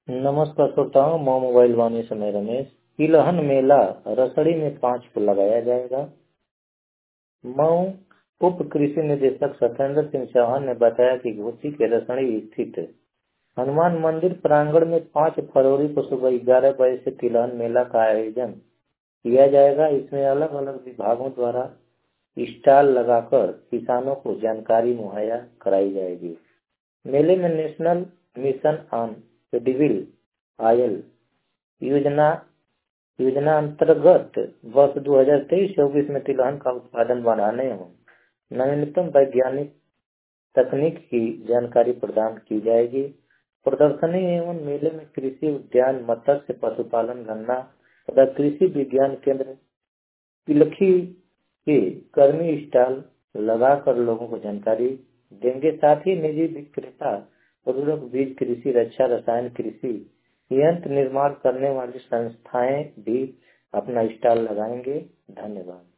नमस्कार श्रोताओं, मैं मोबाइल वाणी समय रमेश। तिलहन मेला रसड़ी में 5 को लगाया जाएगा। मऊ उप कृषि निदेशक सत्येंद्र सिंह चौहान ने बताया कि घोसी के रसड़ी स्थित हनुमान मंदिर प्रांगण में 5 फरवरी को सुबह 11 बजे से तिलहन मेला का आयोजन किया जाएगा। इसमें अलग अलग विभागों द्वारा स्टॉल लगाकर किसानों को जानकारी मुहैया कराई जाएगी। मेले में national mission on edible oil योजना योजना अंतर्गत वर्ष 2023-24 में तिलहन का उत्पादन बढ़ाने एवं नवीनतम वैज्ञानिक तकनीक की जानकारी प्रदान की जाएगी। प्रदर्शनी एवं मेले में कृषि उद्यान, मत्स्य पशुपालन, गन्ना तथा कृषि विज्ञान केंद्र पिलखी के कर्मी स्टॉल लगाकर लोगों को जानकारी देंगे। साथ ही निजी विक्रेता, उर्वरक, बीज, कृषि रक्षा, रसायन कृषि यंत्र निर्माण करने वाली संस्थाएं भी अपना स्टॉल लगाएंगे। धन्यवाद।